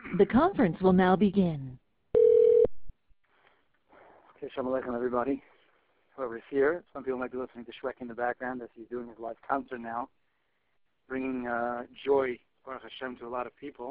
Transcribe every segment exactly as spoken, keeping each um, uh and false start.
The conference will now begin. Okay, Shalom Aleichem, everybody. Whoever's here, some people might be listening to Shrek in the background as he's doing his live concert now, bringing uh, joy, Baruch Hashem, to a lot of people.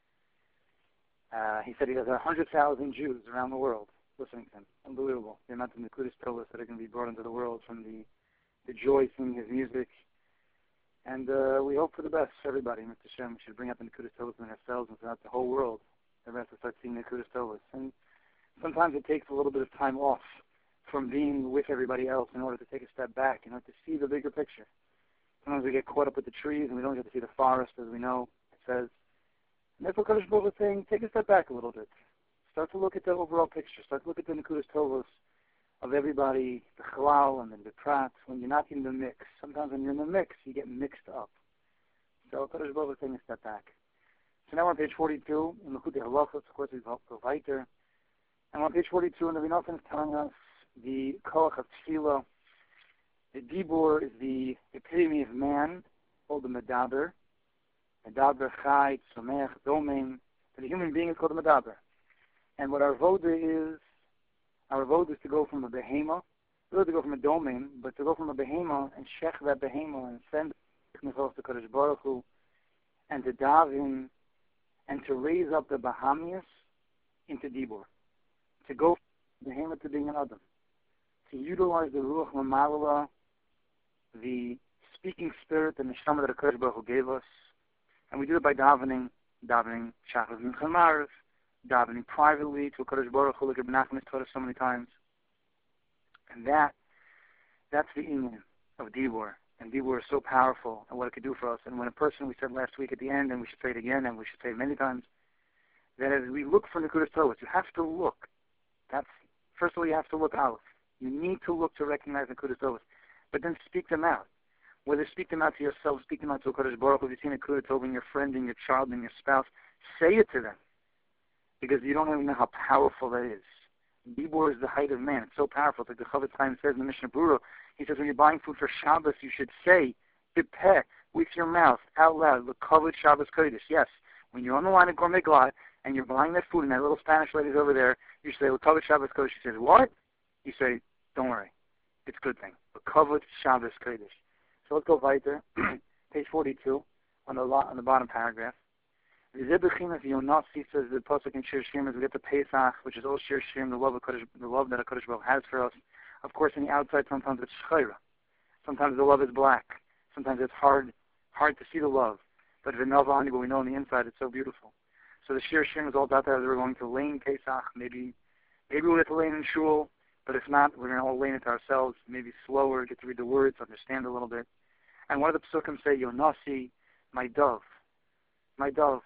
Uh, he said he has one hundred thousand Jews around the world listening to him. Unbelievable. The amount of Nekudas Tolos that are going to be brought into the world from the, the joy singing his music. And uh, we hope for the best for everybody. Mister Hashem, we should bring up the Nekudas Tolos in ourselves and throughout the whole world. Everyone has to start seeing Nekudas Tolos. And sometimes it takes a little bit of time off from being with everybody else in order to take a step back, in order to see the bigger picture. Sometimes we get caught up with the trees and we don't get to see the forest, as we know it says. And that's what Kadosh Baruch Hu is saying, take a step back a little bit. Start to look at the overall picture. Start to look at the Nekudas Tovos of everybody, the Chalal and then the Prat, when you're not in the mix. Sometimes when you're in the mix, you get mixed up. So Kadosh Baruch Hu is taking a step back. So now we're on page forty-two, in Likutei Halachos, of course, we go weiter. And on page forty-two, and the Rebbe is telling us the Koach of Tefillah. The Dibur is the epitome of man, called the Medaber. Medaber, Chai, Tzomech, Domain. The human being is called the Medaber. And what our voda is, our voda is to go from a behema, really to go from a domain, but to go from a behema and shech that behema and send the to Kadosh Baruch Hu, and to daven, and to raise up the Bahamias into Dibur. To go from behema to being an Adam. To utilize the Ruach Mamalala, the speaking spirit, the neshama that Kadosh Baruch Hu gave us. And we do it by davening, davening Shachas and Chamaras, davening privately to Kadosh Baruch Hu, like Rabbi Nachman has taught us so many times. And that, that's the union of Dibur. And Dibur is so powerful and what it could do for us. And when a person, we said last week at the end, and we should say it again, and we should say it many times, that as we look for Nekudas Tovos, you have to look. That's, first of all, you have to look out. You need to look to recognize Nekudas Tovos. But then speak them out. Whether speak them out to yourself, speak them out to a Kadosh Baruch Hu, if you've seen a Nekudas Tovos in your friend and your child and your spouse, say it to them. Because you don't even know how powerful that is. Dibur is the height of man. It's so powerful. It's like the Chavetz Chaim says in the Mishnah Berurah. He says when you're buying food for Shabbos, you should say, Bipeh, with your mouth, out loud, L'kavod Shabbos Kodesh. Yes, when you're on the line at Gourmet Glatt and you're buying that food and that little Spanish lady's over there, you say, L'kavod Shabbos Kodesh. She says, what? You say, don't worry. It's a good thing. L'kavod Shabbos Kodesh. So let's go weiter. Page forty-two, on the, on the bottom paragraph. The Zebbechinas Yonasi says the pasuk in Shir Shirim as we get to Pesach, which is all Shir Shirim, the love of Kodesh, the love that a Kodesh Baruch has for us. Of course, on the outside, sometimes it's shchayra. Sometimes the love is black. Sometimes it's hard, hard to see the love. But V'nava Ani, but we know on the inside it's so beautiful. So the Shir Shirim is all about that. We're going to lane Pesach. Maybe, maybe we'll get to lane in shul, but if not, we're going to all lane it ourselves. Maybe slower, get to read the words, understand a little bit. And one of the psukim say, Yonasi, my dove, my dove.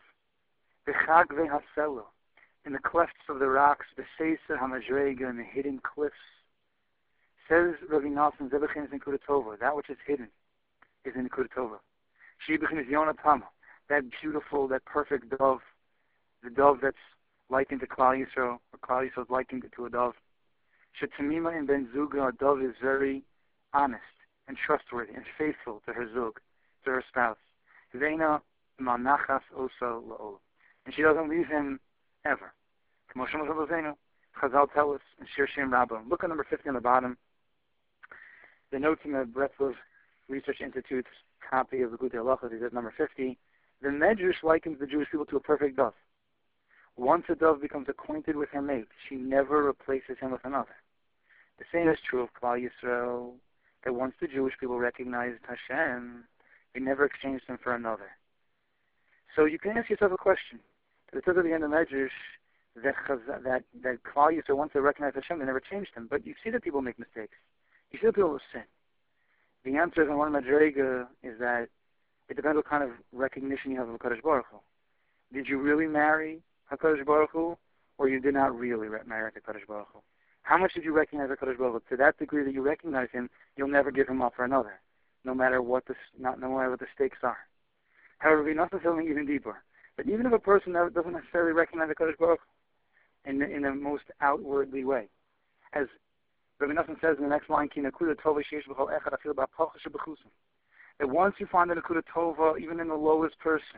In the clefts of the rocks, the Seisa Hamajrega, in the hidden cliffs, says Rabbi Nosson, Zebechin is in Nekudas Tova. That which is hidden is in Nekudas Tova. Shibechin is Yonatama, that beautiful, that perfect dove, the dove that's likened to Klal Yisrael, or Klal Yisrael is likened to a dove. Shetamima in Ben Zuga, a dove is very honest and trustworthy and faithful to her zug, to her spouse. Zeina Manachas Osa La'ol. And she doesn't leave him ever. Chazal tell us in Shir Shirim Rabbah. Look at number fifty on the bottom. The notes in the Breslov Research Institute's copy of the Likutei Halachos, he says number fifty. The Medrash likens the Jewish people to a perfect dove. Once a dove becomes acquainted with her mate, she never replaces him with another. The same is true of Klal Yisrael, that once the Jewish people recognized Hashem, they never exchanged him for another. So you can ask yourself a question. It says at the end of Medrash that that that Klal Yisrael, once they recognize Hashem, they never changed him. But you see that people make mistakes. You see that people sin. The answer in one Madrega is that it depends what kind of recognition you have of HaKadosh Baruch Hu. Did you really marry HaKadosh Baruch Hu, or you did not really marry HaKadosh Baruch Hu? How much did you recognize HaKadosh Baruch Hu? To that degree that you recognize him, you'll never give him up for another, no matter what the not no matter what the stakes are. However, we're not fulfilling even deeper. But even if a person doesn't necessarily recognize the Kadosh Baruch in the, in the most outwardly way, as Rabbi Nosson says in the next line, Ki Nekuda Tova Sheish B'chol Echad Afil Ba'Palcha Shebechusim, that once you find the Nekuda Tova, even in the lowest person,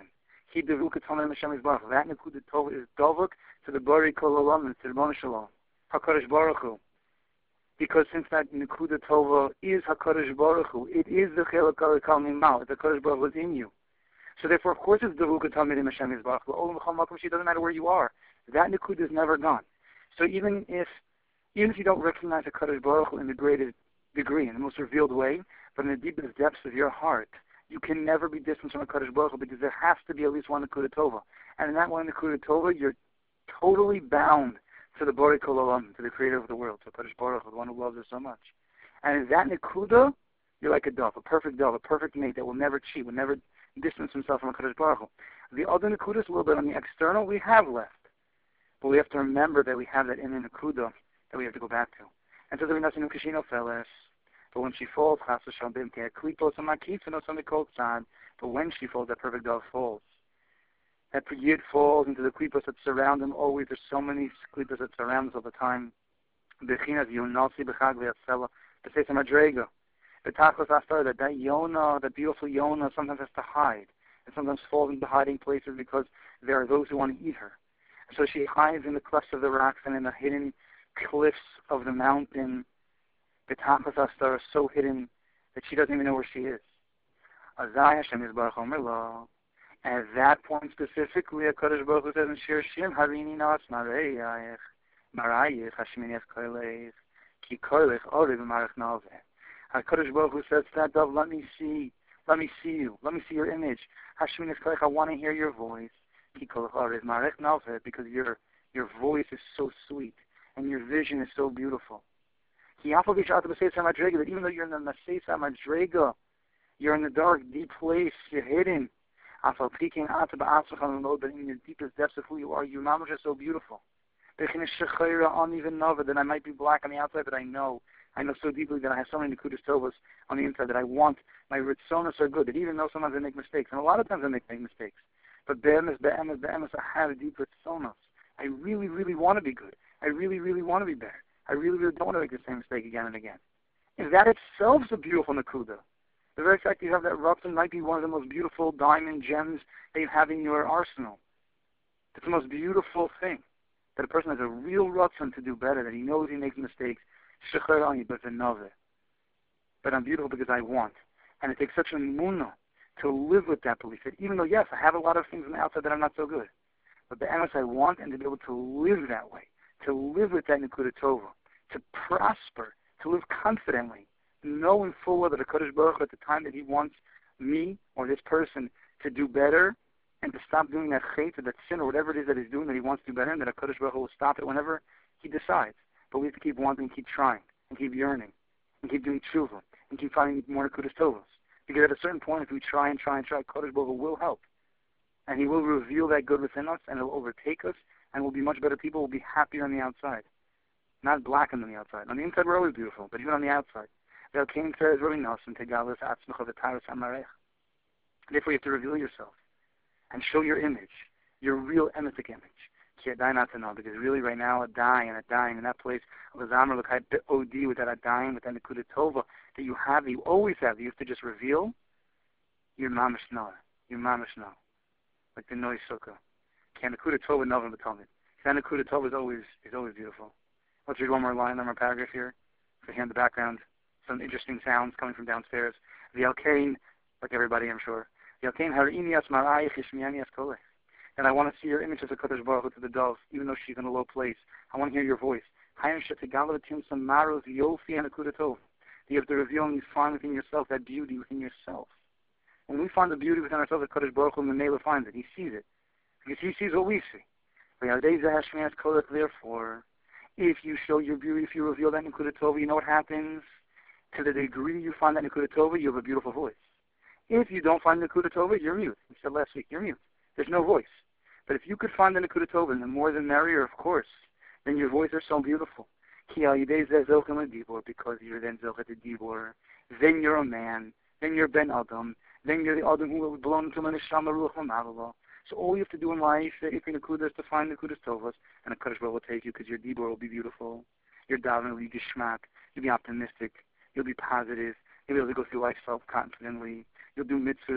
He Devuk Tamim Hashem Yisbarach. That Nekuda Tova is Dovuk to the Bari Kol Olam, to the Ribono Shel Olam, HaKadosh Baruch Hu. Because since that Nekuda Tova is HaKadosh Baruch Hu, it is the Chelak Kal Mimal, the HaKadosh Baruch Hu is in you. So therefore, of course, it's Devuk Tamim Hashem Yisbarach. Olam V'chol Makom, it doesn't matter where you are. That Nekuda is never gone. So even if even if you don't recognize HaKadosh Baruch Hu in the greatest degree, in the most revealed way, but in the deepest depths of your heart, you can never be distant from HaKadosh Baruch Hu because there has to be at least one Nekuda Tova. And in that one Nekuda Tova, you're totally bound to the Bari Kol Olam, to the Creator of the world, to HaKadosh Baruch Hu, the one who loves us so much. And in that Nekuda, you're like a dove, a perfect dove, a perfect mate that will never cheat, will never distance himself from HaKadosh Baruch Hu. The other Nekuda is a little bit on the external we have left. But we have to remember that we have that inner Nekuda that we have to go back to. And so there we know Kashino Feles. But when she falls, Chas v'Shalom b'imkei klipos amakif and also mikol tzad. But when she falls, that perfect dove falls. That yid falls into the klipos that surround him always. There's so many klipos that surround us all the time. Bechinas yonasi b'chag v'yatzela. B'seis ha'madrega. B'tachos astar, that that Yonah, that beautiful Yonah, sometimes has to hide. And sometimes falls into hiding places because there are those who want to eat her. So she hides in the clefts of the rocks and in the hidden cliffs of the mountain. The Tachas Astar is so hidden that she doesn't even know where she is. Azai Hashem Yisbarach Omer Lo. At that point specifically, HaKadosh Baruch Hu says in Shir Shim, Harini Nas Marayach, Marayach Hashmini Es Koilech, Ki Koilech Ori B'Marach Nalveh. HaKadosh Baruch Hu says to that dove, let me see, let me see you, let me see your image. Hashmini Es Koilech, I want to hear your voice. Ki Koilech Ori B'Marach Nalveh, because your your voice is so sweet and your vision is so beautiful. That even though you're in the Maseis HaMadrega, you're in the dark, deep place, you're hidden. But in the deepest depths of who you are, your mamash is so beautiful. That I might be black on the outside, but I know, I know so deeply that I have so many Nekudas Tovos on the inside that I want, my ritzonos are good, that even though sometimes I make mistakes, and a lot of times I make, make mistakes, but be'emes, be'emes, be'emes, I have deep ritzonos. I really, really want to be good. I really, really want to be better. I really, really don't want to make the same mistake again and again. And that itself is a beautiful Nekuda. The very fact that you have that Ratzon might be one of the most beautiful diamond gems that you have in your arsenal. It's the most beautiful thing. That a person has a real Ratzon to do better, that he knows he makes mistakes. Shecher ani, but But I'm beautiful because I want. And it takes such an emunah to live with that belief. That even though, yes, I have a lot of things on the outside that I'm not so good. But the emes I want, and to be able to live that way. To live with that Nekuda Tova, to prosper, to live confidently, knowing full well that HaKadosh Baruch Hu, at the time that He wants me or this person to do better and to stop doing that chait or that sin or whatever it is that he's doing that he wants to do better, and that HaKadosh Baruch Hu will stop it whenever He decides. But we have to keep wanting, keep trying, and keep yearning, and keep doing tshuva, and keep finding more Nekudas Tovos. Because at a certain point, if we try and try and try, HaKadosh Baruch Hu will help. And He will reveal that good within us, and it will overtake us, and we'll be much better people. We'll be happier on the outside, not blackened on the outside. On the inside, we're always beautiful, but even on the outside. Therefore, you have to reveal yourself and show your image, your real emetic image. Because really, right now, a dying and a dying in that place of Azamer L'Kai Be'odi, with that a dying, with that Nekuda Tova that you have, that you always have, that you have to just reveal your mamash nor, your mamash nor, like the Noi Sukkah. And Nekuda Tova Novim B'Talmid. That Nekuda Tova is always is always beautiful. Let's read one more line, one more paragraph here. So here in the background, some interesting sounds coming from downstairs. The Alkain, like everybody, I'm sure. The Alkain Har'ini As Marayich Yishmiani As Kolech. And I want to see your image as a Kodesh Baruch Hu to the dove, even though she's in a low place. I want to hear your voice. Hayim Shetegala V'Tim Samaros Yofi and Nekuda Tov. You have to reveal and you find within yourself that beauty within yourself. When we find the beauty within ourselves, the Kodesh Baruch Hu, the Mela finds it. He sees it. Because He sees what we see. Therefore, if you show your beauty, if you reveal that Nekuda Tova, you know what happens? To the degree you find that Nekuda Tova, you have a beautiful voice. If you don't find Nekuda Tova, you're mute. We said last week, you're mute. There's no voice. But if you could find the Nekuda Tova, and the more the merrier, of course, then your voice is so beautiful. Because you're then Zochet Dibor, then you're a man, then you're Ben Adam, then you're the Adam who will belong to Manishama Ruach Ma'avala. So all you have to do in life, if you're Nekuda, is to find Nekudas Tovas, and the Kodesh Baruch Hu will take you, because your Dibor will be beautiful, your davening will be geschmack, you'll be optimistic, you'll be positive, you'll be able to go through life self-confidently, you'll do mitzvahs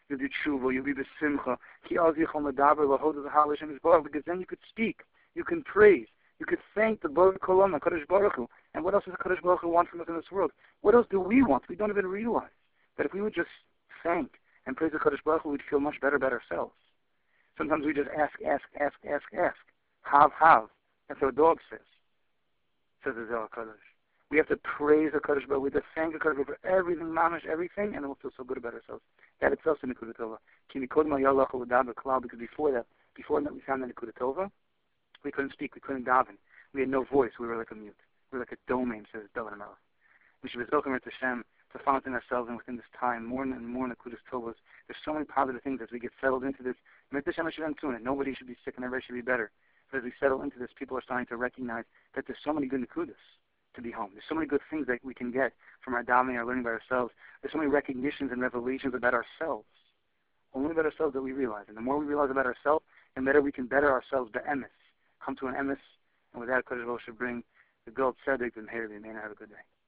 you'll do tshuva, you'll be besimcha, ki az yichol medaber lahodu v'hal Hashem yisborach, because then you could speak, you can praise, you could thank the Baruch Kolam, the Kadosh Baruch Hu. And what else does the Kadosh Baruch Hu want from us in this world? What else do we want? We don't even realize that if we would just thank and praise the Kadosh Baruch Hu, we'd feel much better about ourselves. Sometimes we just ask, ask, ask, ask, ask. Have, have. That's what a dog says. Says the Zohar Kadosh. We have to praise the Kadosh Baruch Hu. We have to thank the Kadosh Baruch Hu for everything, mamash, everything, and then we'll feel so good about ourselves. That itself is Nekuda Tova. Because before that, before that we found the Nekuda Tova, we couldn't speak, we couldn't daven. We had no voice. We were like a mute. We were like a domain, says David Melech. We should be zochim to Hashem to find in ourselves and within this time more and more Nekudas Tovas. There's so many positive things as we get settled into this. Nobody should be sick and everybody should be better. But as we settle into this, people are starting to recognize that there's so many good Nekudas to be home. There's so many good things that we can get from our davening, our learning by ourselves. There's so many recognitions and revelations about ourselves. Only about ourselves that we realize. And the more we realize about ourselves, the better we can better ourselves be'emes. Come to an emes, and with that, Kodesh Baruch should bring the gold tzedek and Meir. Have a good day.